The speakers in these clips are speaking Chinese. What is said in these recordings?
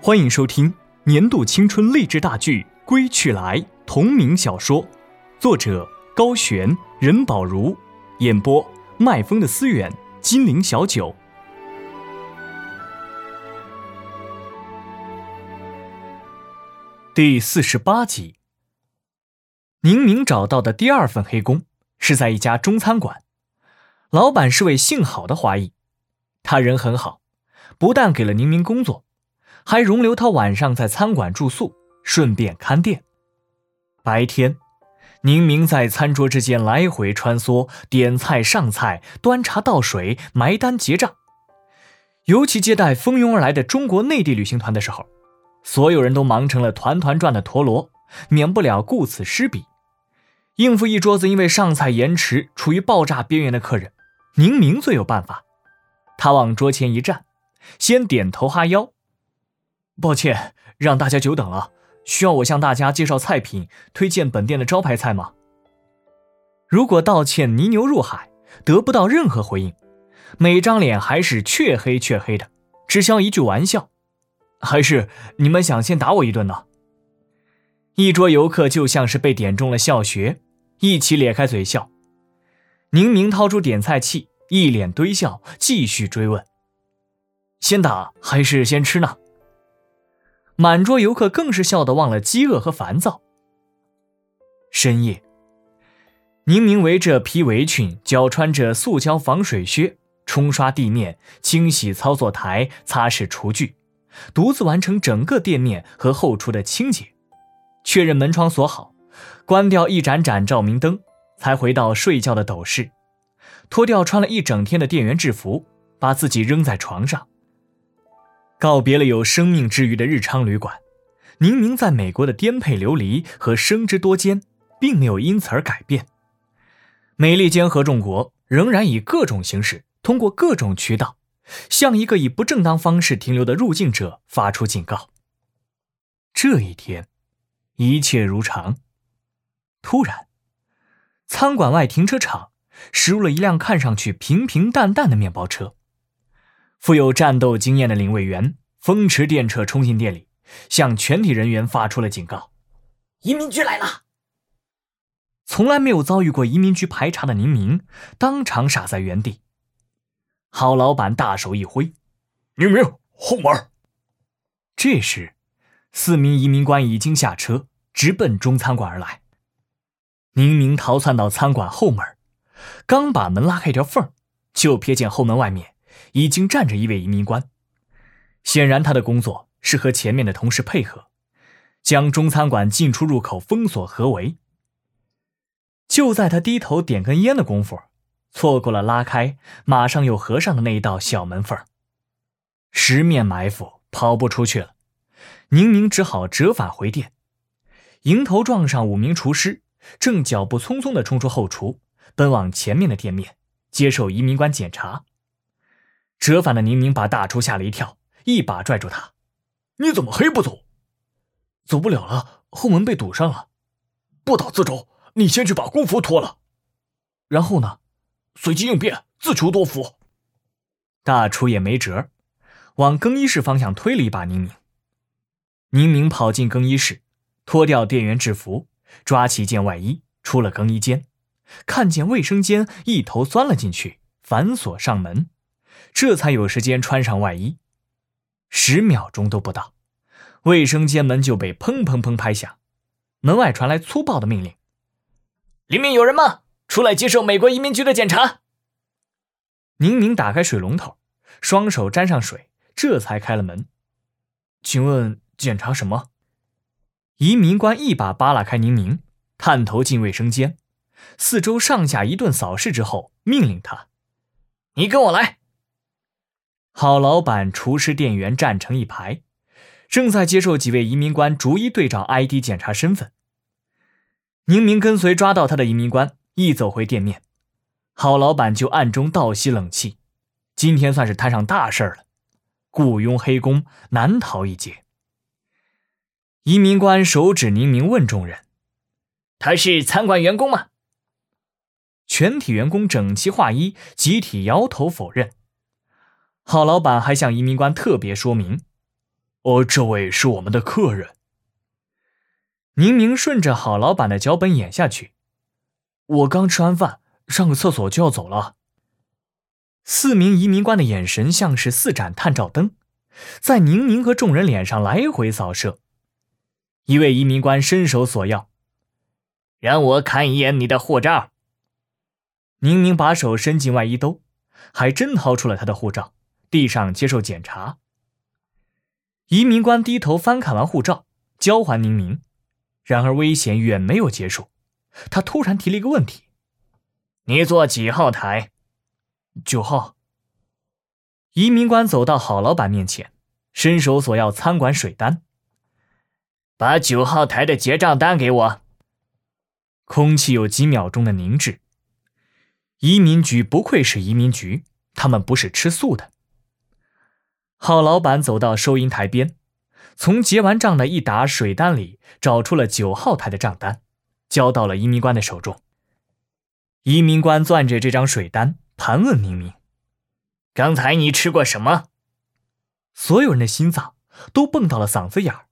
欢迎收听年度青春励志大剧《归去来》同名小说，作者高璇、任宝如，演播麦风的思远、金陵小九。第48集。宁明找到的第二份黑工是在一家中餐馆，老板是位姓郝的华裔，他人很好，不但给了宁明工作，还容留他晚上在餐馆住宿，顺便看店。白天，宁明在餐桌之间来回穿梭，点菜上菜，端茶倒水，埋单结账。尤其接待蜂拥而来的中国内地旅行团的时候，所有人都忙成了团团转的陀螺，免不了顾此失彼。应付一桌子因为上菜延迟处于爆炸边缘的客人，宁明最有办法。他往桌前一站，先点头哈腰：抱歉，让大家久等了，需要我向大家介绍菜品，推荐本店的招牌菜吗？如果道歉泥牛入海，得不到任何回应，每张脸还是黢黑黢黑的，只消一句玩笑：还是你们想先打我一顿呢？一桌游客就像是被点中了笑穴，一起咧开嘴笑。宁明掏出点菜器，一脸堆笑，继续追问：先打还是先吃呢？满桌游客更是笑得忘了饥饿和烦躁。深夜，宁明围着皮围裙，脚穿着塑胶防水靴，冲刷地面，清洗操作台，擦拭厨具，独自完成整个店面和后厨的清洁。确认门窗锁好，关掉一盏盏照明灯，才回到睡觉的斗室，脱掉穿了一整天的店员制服，把自己扔在床上。告别了有生命之余的日昌旅馆，宁明在美国的颠沛流离和生之多艰并没有因此而改变。美利坚合众国仍然以各种形式，通过各种渠道，向一个以不正当方式停留的入境者发出警告。这一天，一切如常。突然，餐馆外停车场驶入了一辆看上去平平淡淡的面包车。富有战斗经验的领卫员风驰电掣冲进店里，向全体人员发出了警告：移民局来了！从来没有遭遇过移民局排查的宁明当场傻在原地。郝老板大手一挥：宁明，后门！这时4名移民官已经下车，直奔中餐馆而来。宁明逃窜到餐馆后门，刚把门拉开一条缝，就瞥见后门外面已经站着一位移民官。显然他的工作是和前面的同事配合，将中餐馆进出入口封锁合围。就在他低头点根烟的功夫，错过了拉开马上又合上的那一道小门缝。十面埋伏，跑不出去了。宁明只好折返回店，迎头撞上5名厨师，正脚步匆匆地冲出后厨，奔往前面的店面，接受移民官检查。折返的宁明把大厨吓了一跳，一把拽住他：你怎么还不走？走不了了，后门被堵上了。不打自招，你先去把工服脱了。然后呢？随机应变，自求多福。大厨也没辙，往更衣室方向推了一把宁明。宁明跑进更衣室，脱掉店员制服，抓起一件外衣，出了更衣间，看见卫生间，一头钻了进去，反锁上门，这才有时间穿上外衣。10秒钟都不到，卫生间门就被砰砰砰拍响，门外传来粗暴的命令：里面有人吗？出来接受美国移民局的检查。宁明打开水龙头，双手沾上水，这才开了门。请问检查什么？移民官一把扒拉开宁明，探头进卫生间，四周上下一顿扫视之后，命令他：你跟我来。郝老板、厨师、店员站成一排，正在接受几位移民官逐一对照 ID 检查身份。宁明跟随抓到他的移民官一走回店面，郝老板就暗中倒吸冷气，今天算是摊上大事了，雇佣黑工难逃一劫。移民官手指宁明问众人：他是餐馆员工吗？全体员工整齐划一，集体摇头否认。郝老板还向移民官特别说明： 这位是我们的客人。 宁明顺着郝老板的脚本演下去。我刚吃完饭，上个厕所就要走了。4名移民官的眼神像是4盏探照灯，在宁明和众人脸上来回扫射。一位移民官伸手索要， 让我看一眼你的护照。 宁明把手伸进外衣兜，还真掏出了他的护照，递上接受检查。移民官低头翻看完护照，交还宁明。然而危险远没有结束，他突然提了一个问题： 你坐几号台 ？9号。移民官走到郝老板面前，伸手索要餐馆水单。 把9号台的结账单给我。 空气有几秒钟的凝滞。移民局不愧是移民局，他们不是吃素的。郝老板走到收银台边，从结完账的一沓水单里找出了9号台的账单，交到了移民官的手中。移民官攥着这张水单，盘问宁明： 刚才你吃过什么？ 所有人的心脏都蹦到了嗓子眼儿。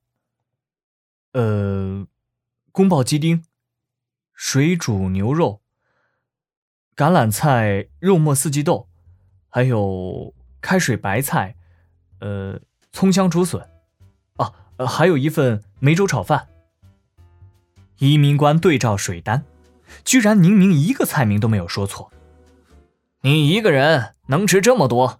宫保鸡丁，水煮牛肉，橄榄菜肉末四季豆，还有开水白菜，葱香竹笋，还有一份梅州炒饭。移民官对照水单，居然宁明一个菜名都没有说错。 你一个人能吃这么多？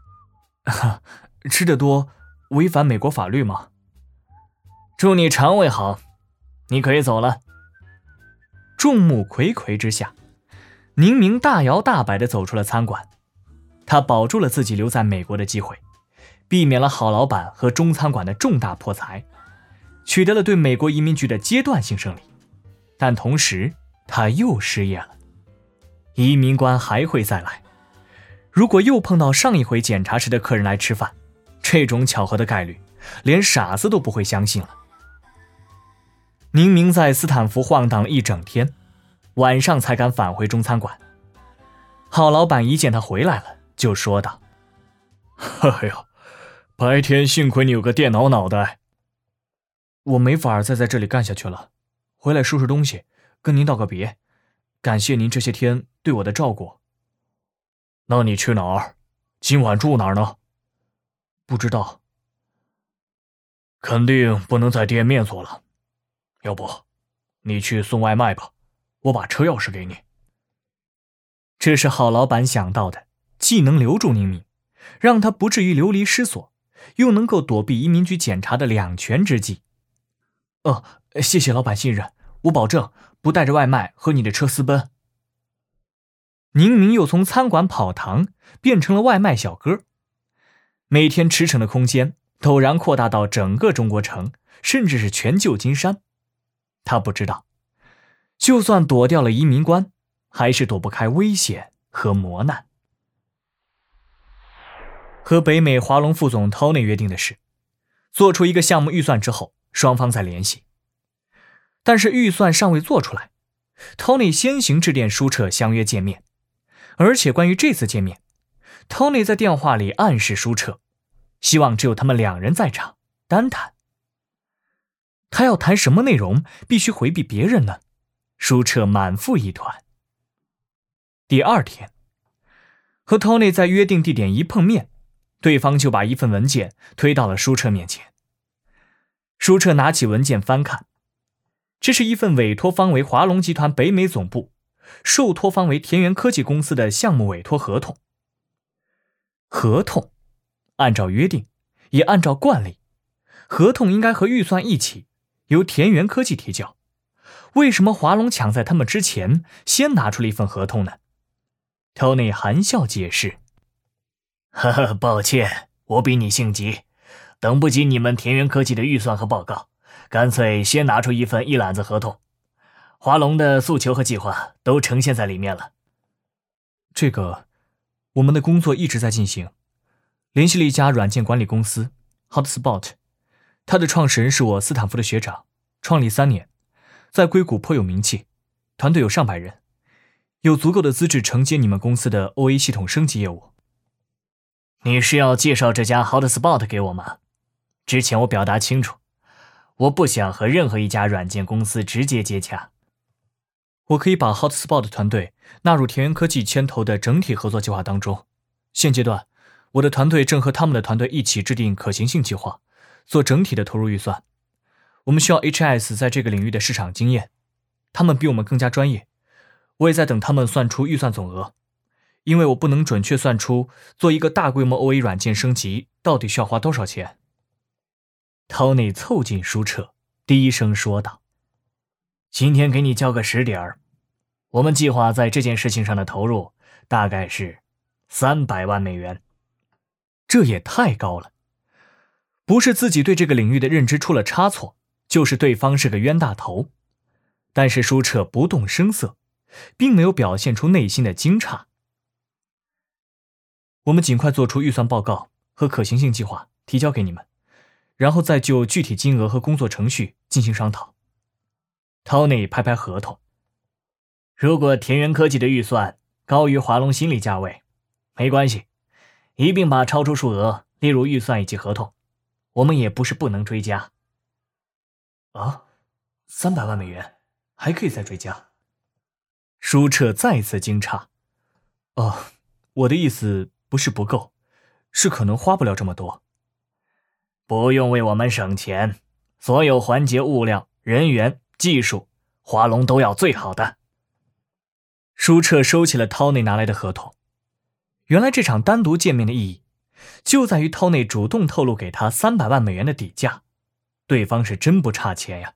吃得多违反美国法律吗？ 祝你肠胃好，你可以走了。 众目睽睽之下，宁明大摇大摆地走出了餐馆。他保住了自己留在美国的机会，避免了郝老板和中餐馆的重大破财，取得了对美国移民局的阶段性胜利。但同时他又失业了。移民官还会再来，如果又碰到上一回检查时的客人来吃饭，这种巧合的概率连傻子都不会相信了。宁明在斯坦福晃荡了一整天，晚上才敢返回中餐馆。郝老板一见他回来了，就说道： 哎呀，白天幸亏你有个电脑脑袋。 我没法再在这里干下去了，回来收拾东西，跟您道个别，感谢您这些天对我的照顾。 那你去哪儿？今晚住哪儿呢？ 不知道。 肯定不能在店面做了，要不你去送外卖吧，我把车钥匙给你。 这是郝老板想到的，既能留住宁明，让他不至于流离失所，又能够躲避移民局检查的两全之计。谢谢老板信任，我保证不带着外卖和你的车私奔。宁明又从餐馆跑堂变成了外卖小哥，每天驰骋的空间陡然扩大到整个中国城，甚至是全旧金山。他不知道，就算躲掉了移民官，还是躲不开危险和磨难。和北美华龙副总 Tony 约定的是，做出一个项目预算之后，双方再联系。但是预算尚未做出来， Tony 先行致电舒澈相约见面。而且关于这次见面， Tony 在电话里暗示舒澈，希望只有他们2人在场，单谈。他要谈什么内容，必须回避别人呢？舒澈满腹疑团。第2天，和 Tony 在约定地点一碰面，对方就把一份文件推到了舒澈面前。舒澈拿起文件翻看，这是一份委托方为华龙集团北美总部，受托方为田园科技公司的项目委托合同。合同，按照约定，也按照惯例，合同应该和预算一起，由田园科技提交。为什么华龙抢在他们之前，先拿出了一份合同呢？ Tony 含笑解释： 抱歉，我比你性急，等不及你们田园科技的预算和报告，干脆先拿出一份一揽子合同。华龙的诉求和计划都呈现在里面了。 这个，我们的工作一直在进行，联系了一家软件管理公司 HotSpot， 它的创始人是我斯坦福的学长，创立3年，在硅谷颇有名气，团队有上百人，有足够的资质承接你们公司的 OA 系统升级业务。 你是要介绍这家 HotSpot 给我吗？ 之前我表达清楚，我不想和任何一家软件公司直接接洽。 我可以把 HotSpot 团队纳入田园科技牵头的整体合作计划当中。现阶段，我的团队正和他们的团队一起制定可行性计划，做整体的投入预算。我们需要 HS 在这个领域的市场经验，他们比我们更加专业。我也在等他们算出预算总额，因为我不能准确算出做一个大规模 OA 软件升级到底需要花多少钱。 Tony 凑近舒澈，低声说道：“今天给你交个实底儿，我们计划在这件事情上的投入大概是300万美元。” 这也太高了，不是自己对这个领域的认知出了差错，就是对方是个冤大头。但是舒澈不动声色，并没有表现出内心的惊诧。我们尽快做出预算报告和可行性计划，提交给你们，然后再就具体金额和工作程序进行商讨。 Tony 拍拍合同，如果田园科技的预算高于华龙心理价位，没关系，一并把超出数额列入预算以及合同，我们也不是不能追加。 啊，300万美元，还可以再追加？ 舒澈再次惊诧。 哦，我的意思不是不够，是可能花不了这么多。 不用为我们省钱，所有环节、物料、人员、技术，华龙都要最好的。 舒澈收起了 Tony 拿来的合同。原来这场单独见面的意义，就在于 Tony 主动透露给他300万美元的底价，对方是真不差钱呀。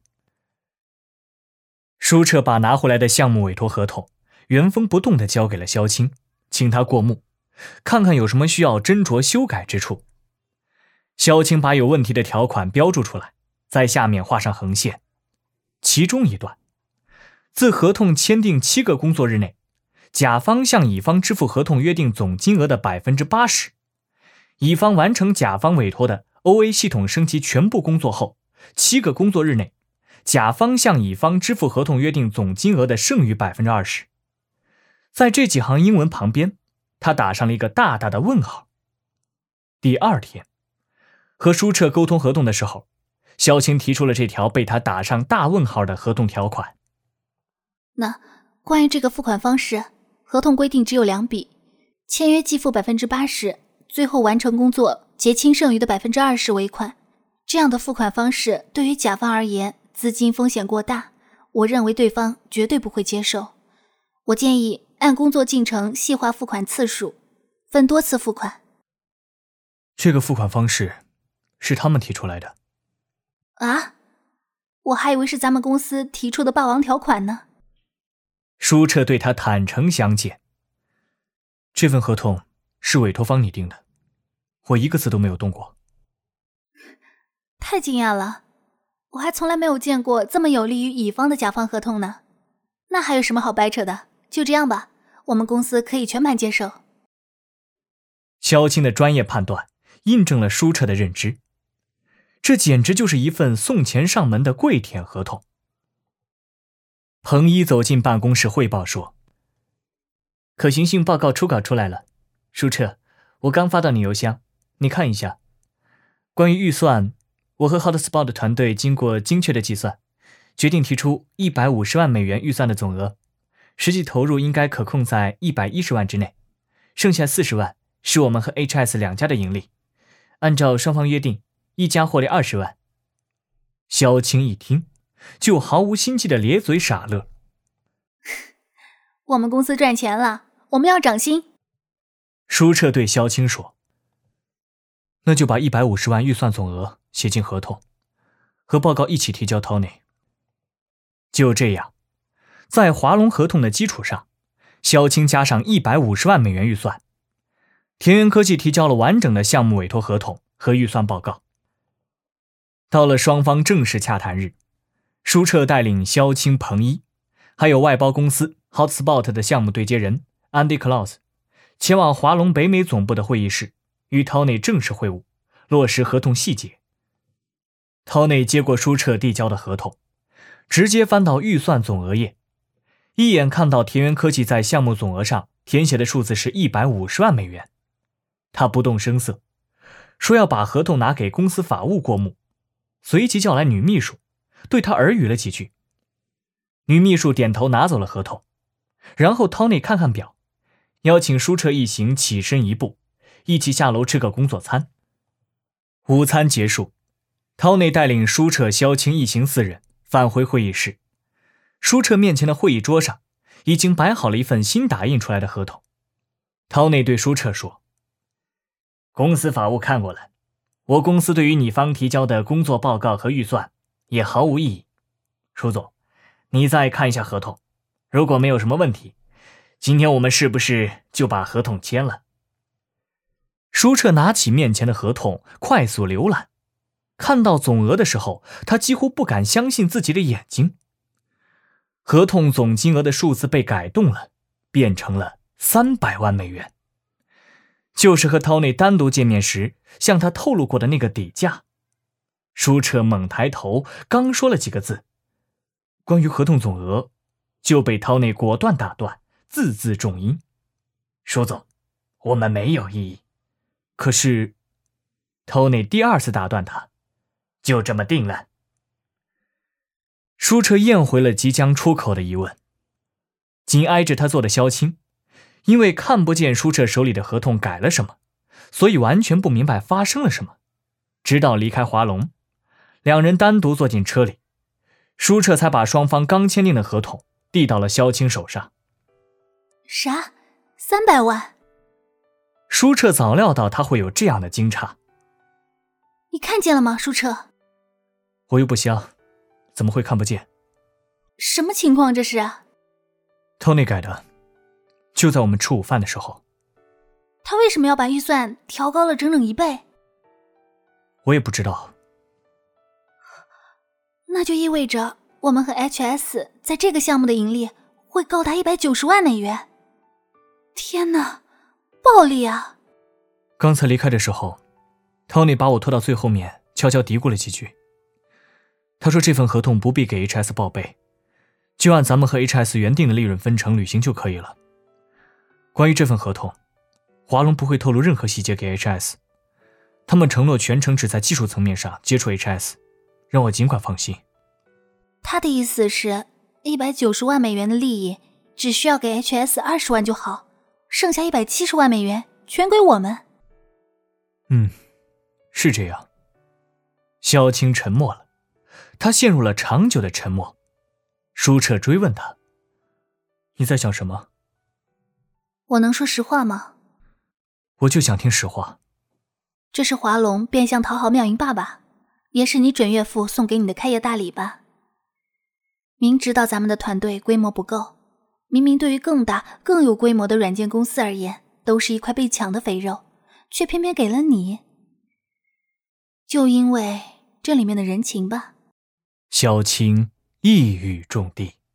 舒澈把拿回来的项目委托合同原封不动地交给了萧青，请他过目，看看有什么需要斟酌修改之处。萧青把有问题的条款标注出来，在下面画上横线。其中一段，自合同签订7个工作日内，甲方向乙方支付合同约定总金额的 80%， 乙方完成甲方委托的 OA 系统升级全部工作后，7个工作日内，甲方向乙方支付合同约定总金额的剩余 20%。 在这几行英文旁边，他打上了一个大大的问号。第二天，和舒澈沟通合同的时候，萧青提出了这条被他打上大问号的合同条款。 那关于这个付款方式，合同规定只有2笔，签约即付 80%， 最后完成工作结清剩余的 20% 尾款。这样的付款方式对于甲方而言，资金风险过大，我认为对方绝对不会接受。我建议按工作进程细化付款次数，分多次付款。 这个付款方式是他们提出来的。 啊？我还以为是咱们公司提出的霸王条款呢。 舒澈对他坦诚相见。这份合同是委托方拟定的，我一个字都没有动过。 太惊讶了，我还从来没有见过这么有利于乙方的甲方合同呢。那还有什么好掰扯的？就这样吧，我们公司可以全盘接受。 萧青的专业判断印证了舒澈的认知，这简直就是一份送钱上门的跪舔合同。彭一走进办公室汇报说：“ 可行性报告初稿出来了，舒澈，我刚发到你邮箱，你看一下。关于预算，我和 HotSpot 团队经过精确的计算，决定提出150万美元预算的总额，实际投入应该可控在110万之内，剩下40万是我们和 HS 两家的盈利。按照双方约定，一家获利20万。” 萧青一听，就毫无心机的咧嘴傻乐。 我们公司赚钱了，我们要涨薪。 舒澈对萧青说：“那就把150万预算总额写进合同，和报告一起提交 Tony。”就这样，在华龙合同的基础上，萧青加上150万美元预算，田园科技提交了完整的项目委托合同和预算报告。到了双方正式洽谈日，舒澈带领萧青、彭一，还有外包公司 HotSpot 的项目对接人 Andy Klaus， 前往华龙北美总部的会议室，与 Tony 正式会晤，落实合同细节。Tony 接过舒澈递交的合同，直接翻到预算总额页，一眼看到田园科技在项目总额上填写的数字是150万美元。他不动声色， 说要把合同拿给公司法务过目，随即叫来女秘书，对她耳语了几句。女秘书点头拿走了合同，然后涛内看看表，邀请舒澈一行起身一步，一起下楼吃个工作餐。午餐结束，涛内带领舒澈、萧青一行4人返回会议室。舒澈面前的会议桌上已经摆好了一份新打印出来的合同。涛内对舒澈说：“ 公司法务看过了，我公司对于你方提交的工作报告和预算也毫无异议。舒总，你再看一下合同，如果没有什么问题，今天我们是不是就把合同签了？” 舒澈拿起面前的合同，快速浏览。看到总额的时候，他几乎不敢相信自己的眼睛。合同总金额的数字被改动了，变成了300万美元，就是和涛内单独见面时向他透露过的那个底价。舒澈猛抬头，刚说了几个字，关于合同总额，就被涛内果断打断，字字重音：“ 舒总，我们没有异议。” 可是涛内第2次打断他：“ 就这么定了。” 舒澈咽回了即将出口的疑问。紧挨着他坐的萧青，因为看不见舒澈手里的合同改了什么，所以完全不明白发生了什么。直到离开华龙，两人单独坐进车里，舒澈才把双方刚签订的合同递到了萧青手上。 啥？300万？ 舒澈早料到他会有这样的惊诧。 你看见了吗，舒澈？ 我又不瞎，怎么会看不见？ 什么情况这是 ？Tony 改的，就在我们吃午饭的时候。 他为什么要把预算调高了整整1倍？ 我也不知道。 那就意味着我们和 HS 在这个项目的盈利会高达190万美元。天哪，暴利啊！ 刚才离开的时候，Tony 把我拖到最后面，悄悄嘀咕了几句。他说这份合同不必给 HS 报备，就按咱们和 HS 原定的利润分成履行就可以了。关于这份合同，华龙不会透露任何细节给 HS， 他们承诺全程只在技术层面上接触 HS， 让我尽管放心。 他的意思是190万美元的利益只需要给 HS 20万就好，剩下170万美元全归我们。 是这样。萧青沉默了，他陷入了长久的沉默。舒澈追问他：“你在想什么？” 我能说实话吗？ 我就想听实话。 这是华龙变相讨好妙云爸爸，也是你准岳父送给你的开业大礼吧。明知道咱们的团队规模不够，明明对于更大更有规模的软件公司而言都是一块被抢的肥肉，却偏偏给了你。就因为这里面的人情吧。 萧青一语中的。